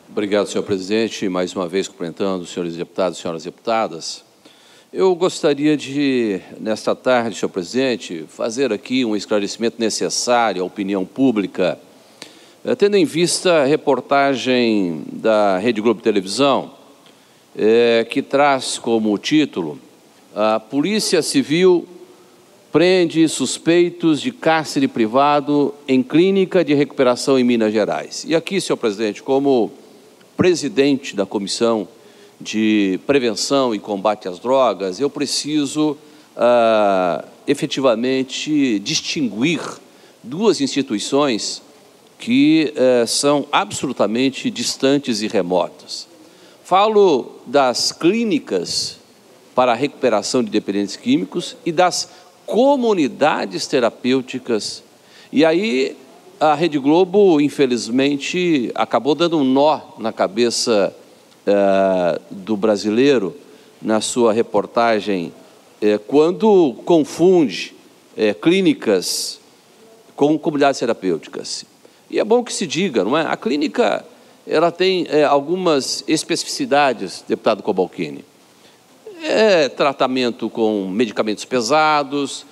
Obrigado, senhor presidente. Mais uma vez, cumprimentando os senhores deputados e senhoras deputadas. Eu gostaria de, nesta tarde, senhor presidente, fazer aqui um esclarecimento necessário à opinião pública, tendo em vista a reportagem da Rede Globo Televisão, que traz como título: a Polícia Civil prende suspeitos de cárcere privado em clínica de recuperação em Minas Gerais. E aqui, senhor presidente, como presidente da Comissão de Prevenção e Combate às Drogas, eu preciso efetivamente distinguir duas instituições que são absolutamente distantes e remotas. Falo das clínicas para a recuperação de dependentes químicos e das comunidades terapêuticas. E aí a Rede Globo, infelizmente, acabou dando um nó na cabeça do brasileiro na sua reportagem, quando confunde clínicas com comunidades terapêuticas. E é bom que se diga, não é? A clínica, ela tem algumas especificidades, deputado Cobalcini. Tratamento com medicamentos pesados,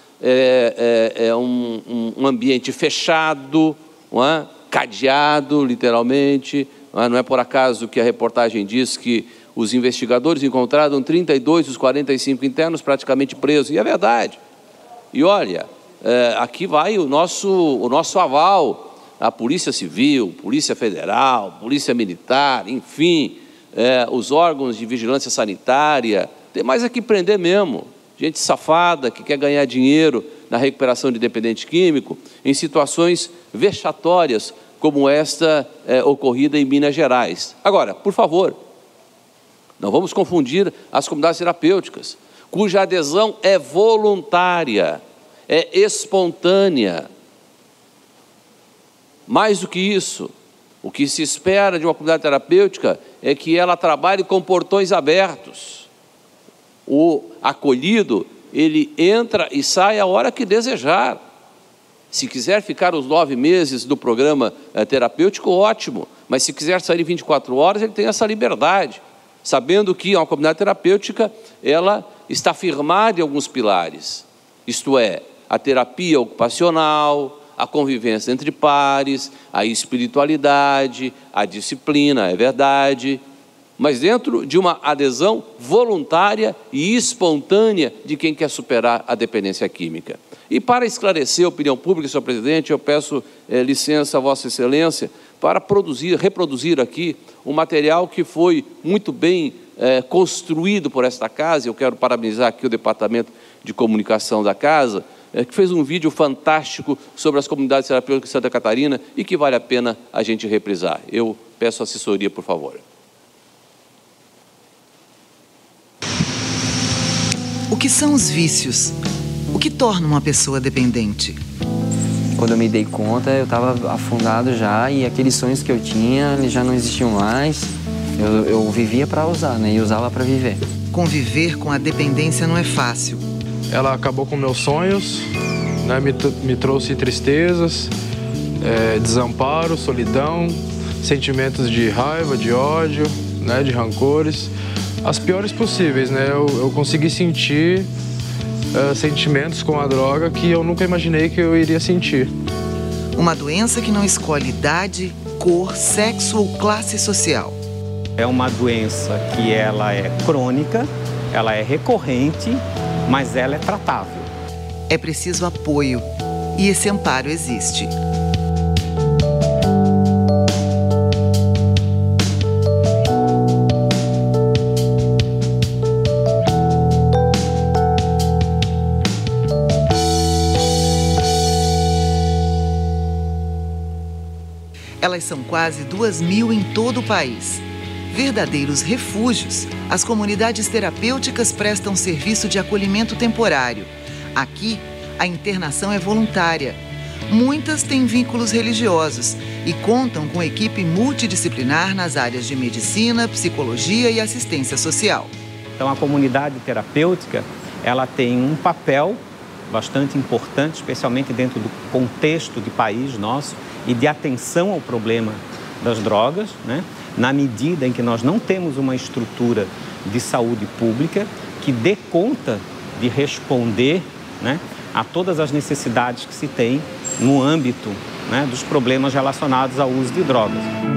um ambiente fechado, não é? Cadeado, literalmente. Não é por acaso que a reportagem diz que os investigadores encontraram 32 dos 45 internos praticamente presos. E é verdade. E olha, aqui vai o nosso aval à Polícia Civil, Polícia Federal, Polícia Militar, enfim, os órgãos de vigilância sanitária. Tem mais aqui prender mesmo. Gente safada que quer ganhar dinheiro na recuperação de dependente químico em situações vexatórias como esta ocorrida em Minas Gerais. Agora, por favor, não vamos confundir as comunidades terapêuticas, cuja adesão é voluntária, é espontânea. Mais do que isso, o que se espera de uma comunidade terapêutica é que ela trabalhe com portões abertos. O acolhido, ele entra e sai a hora que desejar. Se quiser ficar os 9 meses do programa terapêutico, ótimo. Mas se quiser sair 24 horas, ele tem essa liberdade, sabendo que uma comunidade terapêutica, ela está firmada em alguns pilares. Isto é, a terapia ocupacional, a convivência entre pares, a espiritualidade, a disciplina, é verdade, mas dentro de uma adesão voluntária e espontânea de quem quer superar a dependência química. E para esclarecer a opinião pública, senhor presidente, eu peço licença a Vossa Excelência para reproduzir aqui um material que foi muito bem construído por esta casa. Eu quero parabenizar aqui o Departamento de Comunicação da Casa, que fez um vídeo fantástico sobre as comunidades terapêuticas de Santa Catarina e que vale a pena a gente reprisar. Eu peço assessoria, por favor. O que são os vícios? O que torna uma pessoa dependente? Quando eu me dei conta, eu estava afundado já e aqueles sonhos que eu tinha, eles já não existiam mais. Eu vivia para usar, né? E usava para viver. Conviver com a dependência não é fácil. Ela acabou com meus sonhos, né? Me trouxe tristezas, desamparo, solidão, sentimentos de raiva, de ódio, né? De rancores. As piores possíveis, né? Eu consegui sentir sentimentos com a droga que eu nunca imaginei que eu iria sentir. Uma doença que não escolhe idade, cor, sexo ou classe social. É uma doença que ela é crônica, ela é recorrente, mas ela é tratável. É preciso apoio e esse amparo existe. Elas são quase 2.000 em todo o país. Verdadeiros refúgios, as comunidades terapêuticas prestam serviço de acolhimento temporário. Aqui, a internação é voluntária. Muitas têm vínculos religiosos e contam com equipe multidisciplinar nas áreas de medicina, psicologia e assistência social. Então, a comunidade terapêutica, ela tem um papel bastante importante, especialmente dentro do contexto de país nosso e de atenção ao problema das drogas, né? na medida em que nós não temos uma estrutura de saúde pública que dê conta de responder, né, a todas as necessidades que se tem no âmbito, né, dos problemas relacionados ao uso de drogas.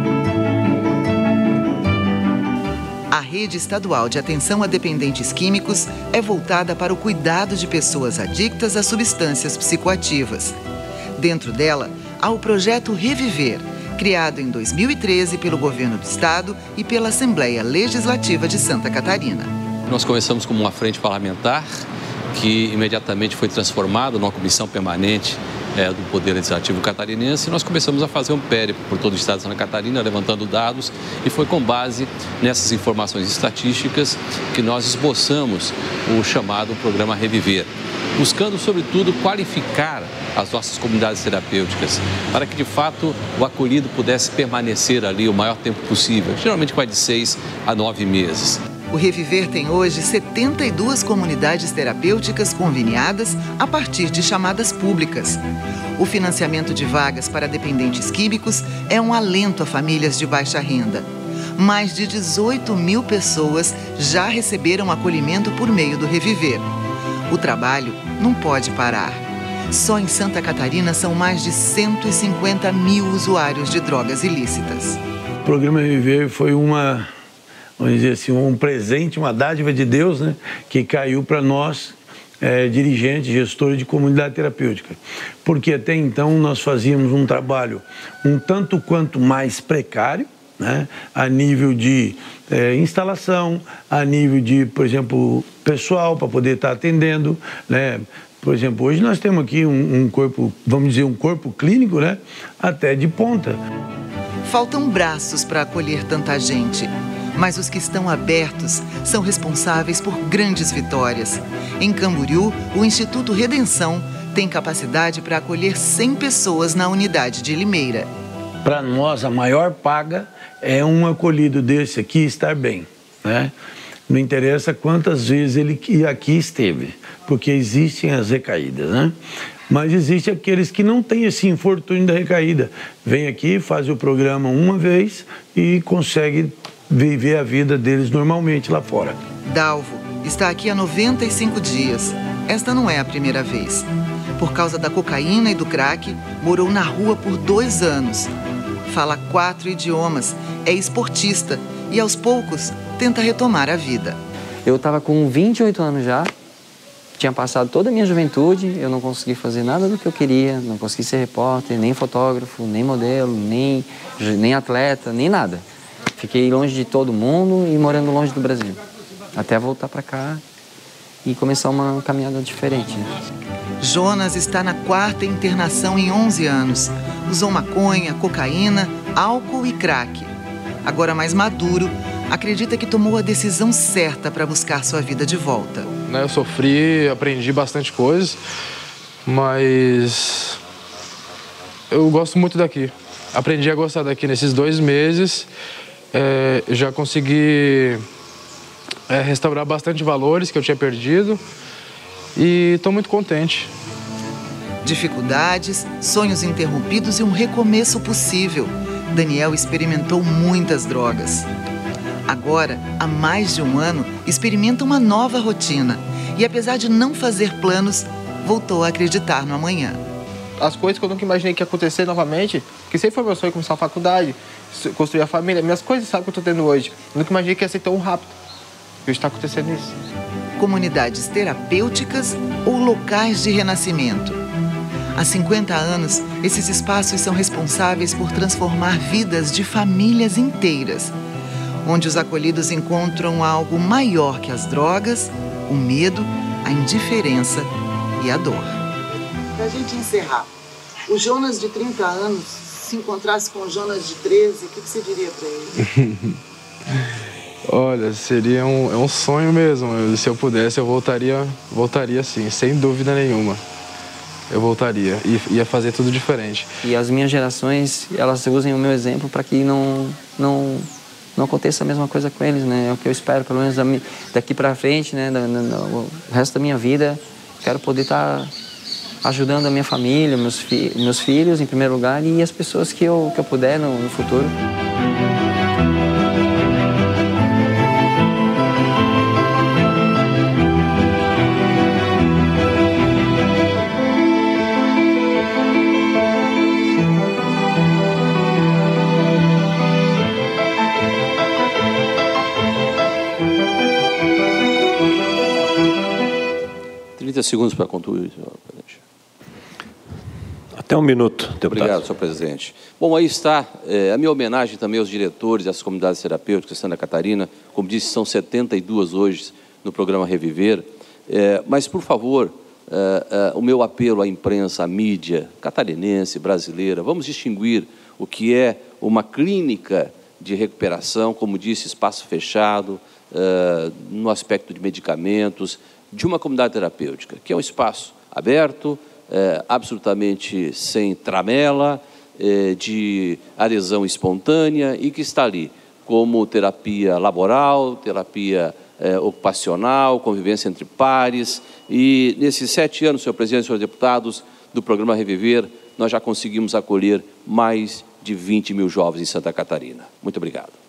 A rede estadual de atenção a dependentes químicos é voltada para o cuidado de pessoas adictas a substâncias psicoativas. Dentro dela, há o projeto Reviver, criado em 2013 pelo Governo do Estado e pela Assembleia Legislativa de Santa Catarina. Nós começamos como uma frente parlamentar que imediatamente foi transformada numa comissão permanente do Poder Legislativo catarinense, e nós começamos a fazer um périplo por todo o estado de Santa Catarina, levantando dados, e foi com base nessas informações estatísticas que nós esboçamos o chamado Programa Reviver, buscando, sobretudo, qualificar as nossas comunidades terapêuticas, para que, de fato, o acolhido pudesse permanecer ali o maior tempo possível, geralmente vai de 6 a 9 meses. O Reviver tem hoje 72 comunidades terapêuticas conveniadas a partir de chamadas públicas. O financiamento de vagas para dependentes químicos é um alento a famílias de baixa renda. Mais de 18 mil pessoas já receberam acolhimento por meio do Reviver. O trabalho não pode parar. Só em Santa Catarina são mais de 150 mil usuários de drogas ilícitas. O programa Reviver foi vamos dizer assim, um presente, uma dádiva de Deus, né, que caiu para nós, dirigentes, gestores de comunidade terapêutica. Porque até então nós fazíamos um trabalho um tanto quanto mais precário, né, a nível de instalação, a nível de, por exemplo, pessoal para poder estar atendendo, né. Por exemplo, hoje nós temos aqui um corpo, vamos dizer, um corpo clínico, né, até de ponta. Faltam braços para acolher tanta gente. Mas os que estão abertos são responsáveis por grandes vitórias. Em Camboriú, o Instituto Redenção tem capacidade para acolher 100 pessoas na unidade de Limeira. Para nós, a maior paga é um acolhido desse aqui estar bem, né? Não interessa quantas vezes ele aqui esteve, porque existem as recaídas, né? Mas existe aqueles que não têm esse infortúnio da recaída. Vem aqui, faz o programa uma vez e consegue viver a vida deles normalmente lá fora. Dalvo está aqui há 95 dias. Esta não é a primeira vez. Por causa da cocaína e do crack, morou na rua por 2 anos. Fala 4 idiomas, é esportista e aos poucos tenta retomar a vida. Eu estava com 28 anos já, tinha passado toda a minha juventude, eu não consegui fazer nada do que eu queria, não consegui ser repórter, nem fotógrafo, nem modelo, nem atleta, nem nada. Fiquei longe de todo mundo e morando longe do Brasil, até voltar para cá e começar uma caminhada diferente, né? Jonas está na 4ª internação em 11 anos. Usou maconha, cocaína, álcool e crack. Agora mais maduro, acredita que tomou a decisão certa para buscar sua vida de volta. Eu sofri, aprendi bastante coisas, mas eu gosto muito daqui. Aprendi a gostar daqui nesses 2 meses. Já consegui restaurar bastante valores que eu tinha perdido e estou muito contente. Dificuldades, sonhos interrompidos e um recomeço possível. Daniel experimentou muitas drogas. Agora, há mais de 1 ano, experimenta uma nova rotina e, apesar de não fazer planos, voltou a acreditar no amanhã. As coisas que eu nunca imaginei que ia acontecer novamente, que sempre foi meu sonho começar a faculdade, construir a família, minhas coisas, sabe, que eu estou tendo hoje. Eu nunca imaginei que ia ser tão rápido. E hoje está acontecendo isso. Comunidades terapêuticas ou locais de renascimento. Há 50 anos, esses espaços são responsáveis por transformar vidas de famílias inteiras, onde os acolhidos encontram algo maior que as drogas, o medo, a indiferença e a dor. Para a gente encerrar, o Jonas de 30 anos, se encontrasse com o Jonas de 13, o que você diria para ele? Olha, seria um sonho mesmo. Se eu pudesse, eu voltaria sim, sem dúvida nenhuma. Eu voltaria e ia fazer tudo diferente. E as minhas gerações, elas usem o meu exemplo para que não aconteça a mesma coisa com eles, né? É o que eu espero, pelo menos daqui para frente, né? O resto da minha vida, quero poder estar ajudando a minha família, meus filhos em primeiro lugar e as pessoas que eu puder no futuro. 30 segundos para concluir, senhor presidente. Até um minuto, deputado. Obrigado, senhor presidente. Bom, aí está a minha homenagem também aos diretores das comunidades terapêuticas de Santa Catarina. Como disse, são 72 hoje no programa Reviver. Mas, por favor, o meu apelo à imprensa, à mídia catarinense, brasileira, vamos distinguir o que é uma clínica de recuperação, como disse, espaço fechado, no aspecto de medicamentos, de uma comunidade terapêutica, que é um espaço aberto, absolutamente sem tramela, de adesão espontânea e que está ali como terapia laboral, terapia ocupacional, convivência entre pares. E nesses 7 anos, senhor presidente e senhores deputados, do programa Reviver, nós já conseguimos acolher mais de 20 mil jovens em Santa Catarina. Muito obrigado.